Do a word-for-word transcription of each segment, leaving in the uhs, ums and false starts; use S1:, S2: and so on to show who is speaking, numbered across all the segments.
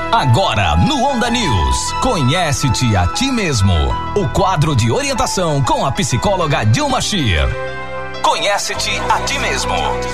S1: Agora no Onda News, conhece-te a ti mesmo. O quadro de orientação com a psicóloga Dilma Scheer. Conhece-te a ti mesmo.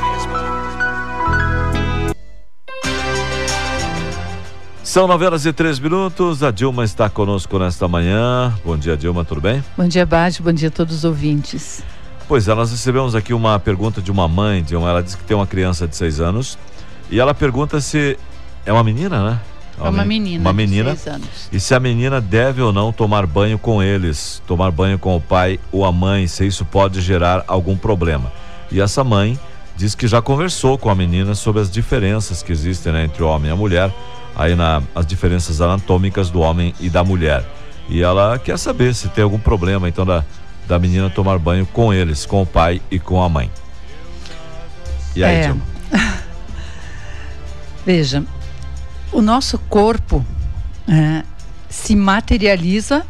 S2: São nove horas e três minutos, a Dilma está conosco nesta manhã. Bom dia, Dilma, tudo bem?
S3: Bom dia, Bádio, bom dia a todos os ouvintes.
S2: Pois é, nós recebemos aqui uma pergunta de uma mãe, Dilma. Ela diz que tem uma criança de seis anos e ela pergunta se é uma menina, né?
S3: É uma menina,
S2: uma menina
S3: de seis anos.
S2: E se a menina deve ou não tomar banho com eles, tomar banho com o pai ou a mãe, se isso pode gerar algum problema. E essa mãe diz que já conversou com a menina sobre as diferenças que existem, né, entre o homem e a mulher, aí na, as diferenças anatômicas do homem e da mulher. E ela quer saber se tem algum problema, então, da, da menina tomar banho com eles, com o pai e com a mãe. E aí,
S3: é.
S2: Dilma?
S3: Veja, o nosso corpo é, se materializa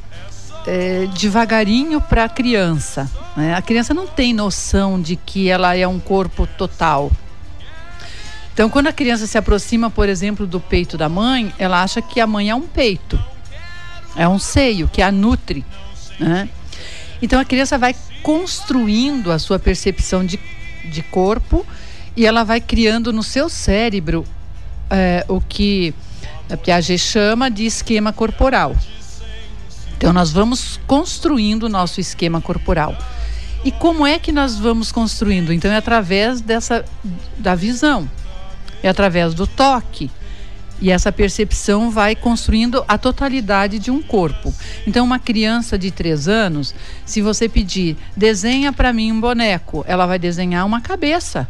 S3: é, devagarinho para a criança, né? A criança não tem noção de que ela é um corpo total. Então, quando a criança se aproxima, por exemplo, do peito da mãe, ela acha que a mãe é um peito, é um seio que a nutre, né? Então, a criança vai construindo a sua percepção de, de corpo e ela vai criando no seu cérebro É, o que a Piaget chama de esquema corporal. Então nós vamos construindo o nosso esquema corporal. E como é que nós vamos construindo? Então é através dessa, da visão, é através do toque. E essa percepção vai construindo a totalidade de um corpo. Então uma criança de três anos, se você pedir, desenha para mim um boneco, ela vai desenhar uma cabeça.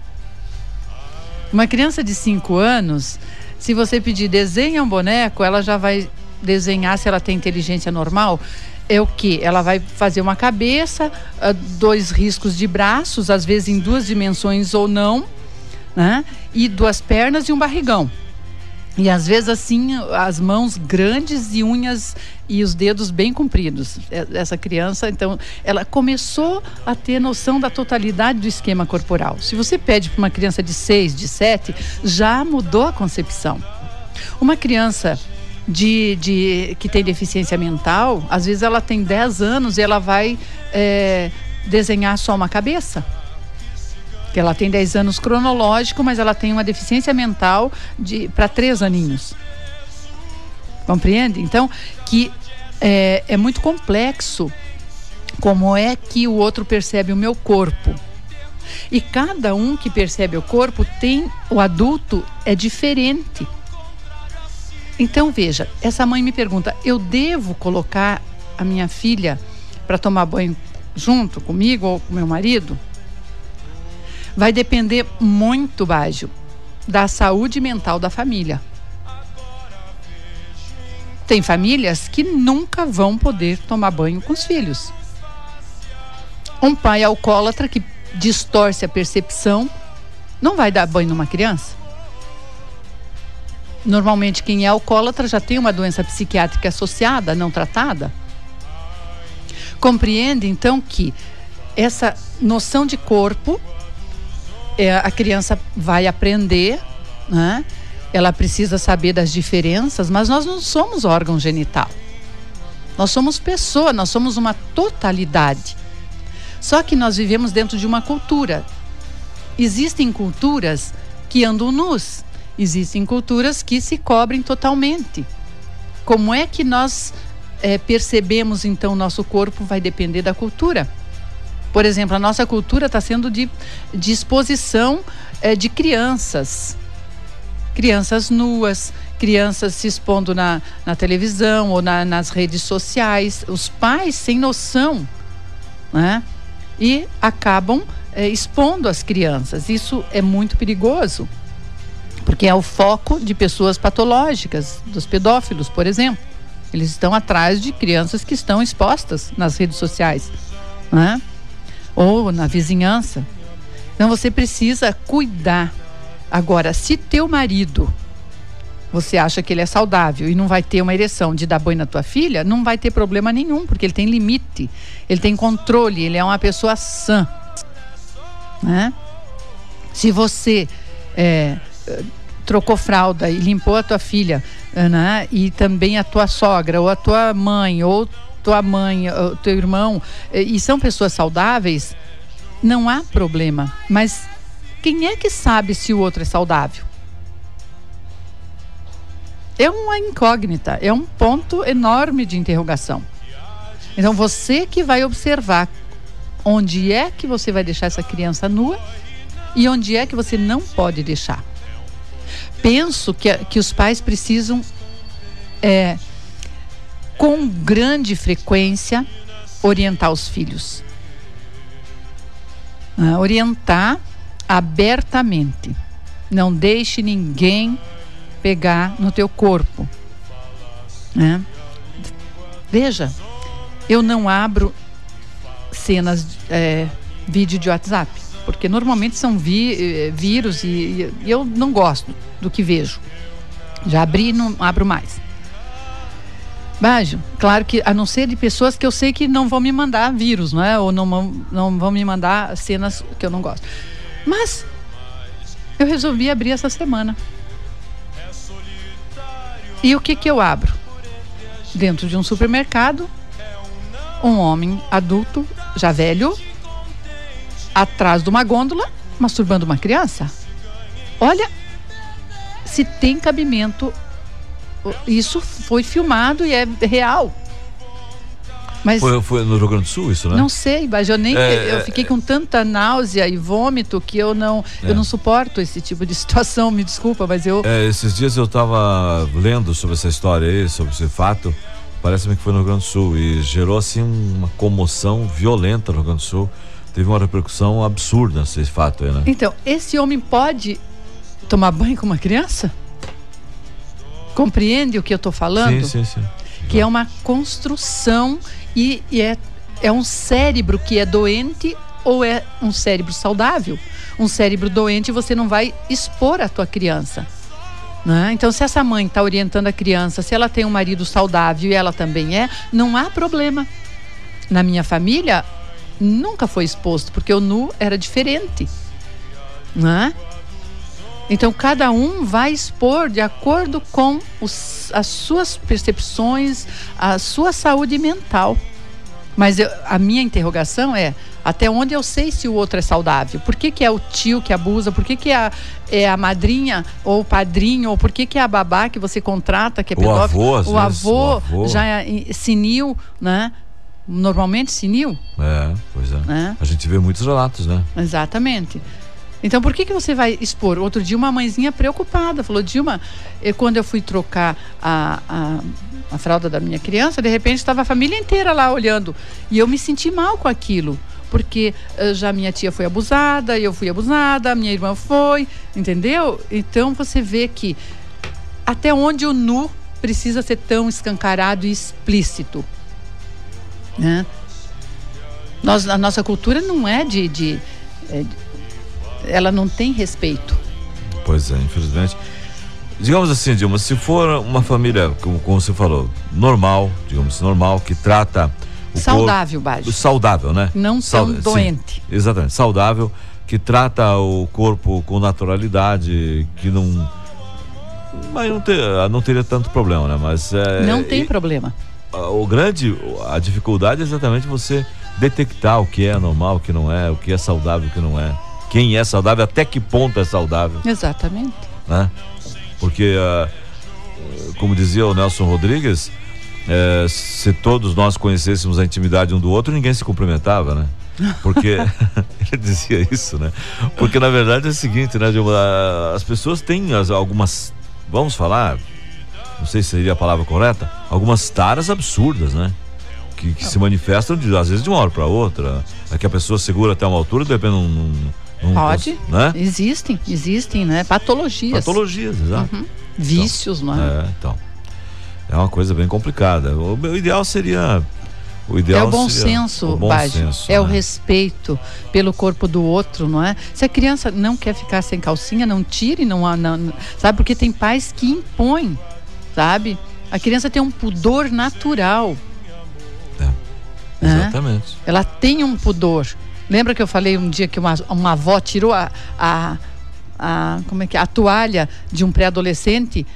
S3: Uma criança de cinco anos, se você pedir desenha um boneco, ela já vai desenhar, se ela tem inteligência normal, é o quê? Ela vai fazer uma cabeça, dois riscos de braços, às vezes em duas dimensões ou não, né? E duas pernas e um barrigão. E às vezes assim, as mãos grandes e unhas e os dedos bem compridos. Essa criança, então, ela começou a ter noção da totalidade do esquema corporal. Se você pede para uma criança de seis, de sete, já mudou a concepção. Uma criança de, de, que tem deficiência mental, às vezes ela tem dez anos e ela vai é, desenhar só uma cabeça. Que ela tem dez anos cronológico, mas ela tem uma deficiência mental de para três aninhos. Compreende? Então, que é, é muito complexo como é que o outro percebe o meu corpo. E cada um que percebe o corpo tem, o adulto é diferente. Então, veja, essa mãe me pergunta, eu devo colocar a minha filha para tomar banho junto comigo ou com meu marido? Vai depender muito, Bádio, da saúde mental da família. Tem famílias que nunca vão poder tomar banho com os filhos. Um pai alcoólatra que distorce a percepção não vai dar banho numa criança. Normalmente quem é alcoólatra já tem uma doença psiquiátrica associada, não tratada. Compreende então que essa noção de corpo É, a criança vai aprender, né? Ela precisa saber das diferenças, mas nós não somos órgão genital. Nós somos pessoa, nós somos uma totalidade. Só que nós vivemos dentro de uma cultura. Existem culturas que andam nus, existem culturas que se cobrem totalmente. Como é que nós é, percebemos então o nosso corpo vai depender da cultura. Por exemplo, a nossa cultura está sendo de, de exposição é, de crianças. Crianças nuas, crianças se expondo na, na televisão ou na, nas redes sociais. Os pais sem noção, né? E acabam é, expondo as crianças. Isso é muito perigoso, porque é o foco de pessoas patológicas, dos pedófilos, por exemplo. Eles estão atrás de crianças que estão expostas nas redes sociais, né? Ou na vizinhança. Então você precisa cuidar. Agora, se teu marido, você acha que ele é saudável e não vai ter uma ereção de dar banho na tua filha, não vai ter problema nenhum, porque ele tem limite, ele tem controle, ele é uma pessoa sã, né? Se você é, trocou fralda e limpou a tua filha né? E também a tua sogra, ou a tua mãe, ou tua mãe, ou teu irmão, e são pessoas saudáveis, não há problema. Mas quem é que sabe se o outro é saudável? É uma incógnita, é um ponto enorme de interrogação. Então você que vai observar onde é que você vai deixar essa criança nua e onde é que você não pode deixar. Penso que, que os pais precisam, é, com grande frequência, orientar os filhos. Ah, orientar abertamente. Não deixe ninguém pegar no teu corpo, né? Veja, eu não abro cenas, é, vídeo de WhatsApp, porque normalmente são vi, vírus e, e eu não gosto do que vejo. Já abri e não abro mais. Bajo, claro que, a não ser de pessoas que eu sei que não vão me mandar vírus, não é? Ou não, não vão me mandar cenas que eu não gosto. Mas eu resolvi abrir essa semana. E o que que eu abro? Dentro de um supermercado, um homem adulto, já velho, atrás de uma gôndola, masturbando uma criança. Olha, se tem cabimento. Isso foi filmado e é real. Mas
S2: foi, foi no Rio Grande do Sul isso, né?
S3: Não sei, mas eu nem é, eu fiquei com tanta náusea e vômito que eu não é. eu não suporto esse tipo de situação, me desculpa, mas eu
S2: é, esses dias eu estava lendo sobre essa história aí, sobre esse fato, parece-me que foi no Rio Grande do Sul e gerou assim uma comoção violenta no Rio Grande do Sul, teve uma repercussão absurda esse fato aí, né?
S3: Então, esse homem pode tomar banho com uma criança? Compreende o que eu estou falando?
S2: Sim, sim, sim.
S3: Que é uma construção e, e é, é um cérebro que é doente ou é um cérebro saudável? Um cérebro doente você não vai expor a tua criança, né? Então, se essa mãe está orientando a criança, se ela tem um marido saudável e ela também é, não há problema. Na minha família, nunca foi exposto, porque o nu era diferente, né? Então, cada um vai expor de acordo com os, as suas percepções, a sua saúde mental. Mas eu, a minha interrogação é, até onde eu sei se o outro é saudável? Por que que é o tio que abusa? Por que que é a, é a madrinha ou o padrinho? Ou por que que é a babá que você contrata, que é pedófilo?
S2: O avô, às
S3: o,
S2: vezes,
S3: avô
S2: o avô
S3: já é senil, né? Normalmente senil.
S2: É, pois é. é. A gente vê muitos relatos, né?
S3: Exatamente. Então, por que que você vai expor? Outro dia, uma mãezinha preocupada falou: Dilma, eu, quando eu fui trocar a, a, a fralda da minha criança, de repente estava a família inteira lá olhando. E eu me senti mal com aquilo, porque uh, já minha tia foi abusada, eu fui abusada, minha irmã foi, entendeu? Então, você vê que até onde o nu precisa ser tão escancarado e explícito, né? Nós, a nossa cultura não é de... de, é de ela não tem respeito.
S2: Pois é, infelizmente. Digamos assim, Dilma, se for uma família, como, como você falou, normal, digamos normal, que trata o
S3: saudável,
S2: corpo,
S3: Baixo.
S2: Saudável, né?
S3: Não tão doente.
S2: Sim, exatamente, saudável, que trata o corpo com naturalidade, que não, mas não, ter, não teria tanto problema, né? Mas é,
S3: não tem
S2: e,
S3: problema.
S2: O grande, a dificuldade é exatamente você detectar o que é normal, o que não é, o que é saudável, o que não é. Quem é saudável, até que ponto é saudável.
S3: Exatamente.
S2: Né? Porque, uh, como dizia o Nelson Rodrigues, uh, se todos nós conhecêssemos a intimidade um do outro, ninguém se cumprimentava, né? Porque, ele dizia isso, né? Porque, na verdade, é o seguinte, né? As pessoas têm as, algumas, vamos falar, não sei se seria a palavra correta, algumas taras absurdas, né? Que, que se manifestam, de, às vezes, de uma hora para outra. É que a pessoa segura até uma altura, depende de um... Um,
S3: Pode,
S2: né?
S3: existem, existem, né? Patologias.
S2: Patologias, exato.
S3: Uhum. Vícios,
S2: então,
S3: não é?
S2: É, então. É uma coisa bem complicada. O, o ideal seria. O ideal
S3: é o bom
S2: seria,
S3: senso,
S2: o bom
S3: Baggio.
S2: senso,
S3: é
S2: né?
S3: o respeito pelo corpo do outro, não é? Se a criança não quer ficar sem calcinha, não tire, não, não sabe? Porque tem pais que impõem, sabe? A criança tem um pudor natural.
S2: É, exatamente.
S3: Né? Ela tem um pudor. Lembra que eu falei um dia que uma, uma avó tirou a, a, a, como é que é? A toalha de um pré-adolescente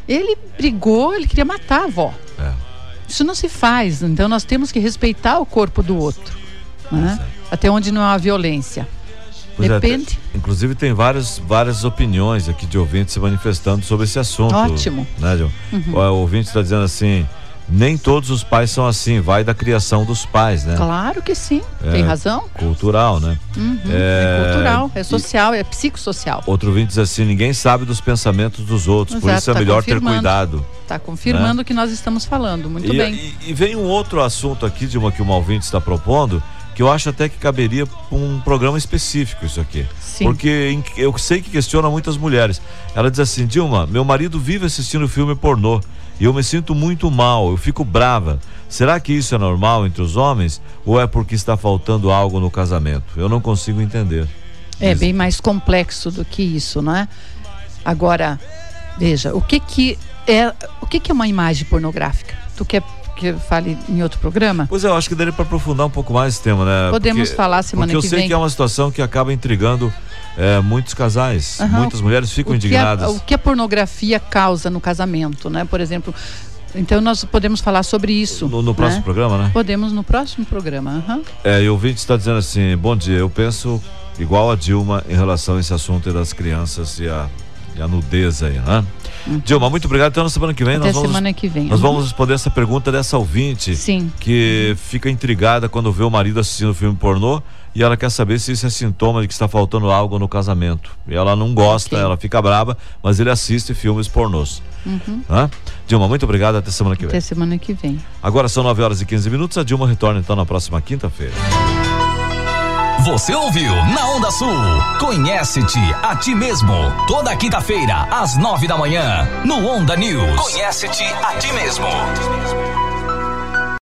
S3: Ele brigou, ele queria matar a avó.
S2: É.
S3: Isso não se faz, então nós temos que respeitar o corpo do outro, né? Até onde não há violência.
S2: Pois
S3: Depende.
S2: É, inclusive tem várias, várias opiniões aqui de ouvintes se manifestando sobre esse assunto.
S3: Ótimo.
S2: Né, John? Uhum. O ouvinte está dizendo assim, nem todos os pais são assim, vai da criação dos pais, né?
S3: Claro que sim,
S2: é,
S3: tem razão.
S2: Cultural, né?
S3: Uhum, é... é cultural, é social, e... é psicossocial.
S2: Outro ouvinte diz assim, ninguém sabe dos pensamentos dos outros,
S3: Exato,
S2: por isso é
S3: tá
S2: melhor ter cuidado.
S3: Está confirmando, né, o que nós estamos falando, muito
S2: e,
S3: bem.
S2: E, e vem um outro assunto aqui de uma que uma ouvinte está propondo, que eu acho até que caberia um programa específico isso aqui.
S3: Sim.
S2: Porque eu sei que questiona muitas mulheres. Ela diz assim, Dilma, meu marido vive assistindo filme pornô e eu me sinto muito mal, eu fico brava. Será que isso é normal entre os homens ou é porque está faltando algo no casamento? Eu não consigo entender.
S3: É bem mais complexo do que isso, não é? Agora, veja, o que que é, o que que é uma imagem pornográfica? Tu quer que eu fale em outro programa?
S2: Pois é, eu acho que daria para aprofundar um pouco mais esse tema, né?
S3: Podemos
S2: porque,
S3: falar semana que vem.
S2: Porque eu sei que é uma situação que acaba intrigando é, muitos casais. Uhum. Muitas mulheres ficam
S3: o
S2: indignadas.
S3: Que a, o que a pornografia causa no casamento, né? Por exemplo, então nós podemos falar sobre isso.
S2: No, no próximo
S3: né?
S2: programa, né?
S3: Podemos no próximo programa. Uhum.
S2: É, e o ouvinte está dizendo assim, bom dia, eu penso igual a Dilma em relação a esse assunto das crianças e a, e a nudez aí, né? Uhum. Dilma, muito obrigado. Então na semana que vem
S3: Até
S2: nós vamos,
S3: semana que vem.
S2: nós
S3: uhum.
S2: vamos responder essa pergunta dessa ouvinte.
S3: Sim.
S2: Que fica intrigada quando vê o marido assistindo filme pornô e ela quer saber se isso é sintoma de que está faltando algo no casamento. E ela não gosta, okay. ela fica brava, mas ele assiste filmes pornôs.
S3: Uhum.
S2: Hã? Dilma, muito obrigado. Até semana que vem.
S3: Até semana que vem.
S2: Agora são nove horas e quinze minutos. A Dilma retorna então na próxima quinta-feira.
S1: Você ouviu na Onda Sul. Conhece-te a ti mesmo. Toda quinta-feira, às nove da manhã, no Onda News. Conhece-te a ti mesmo.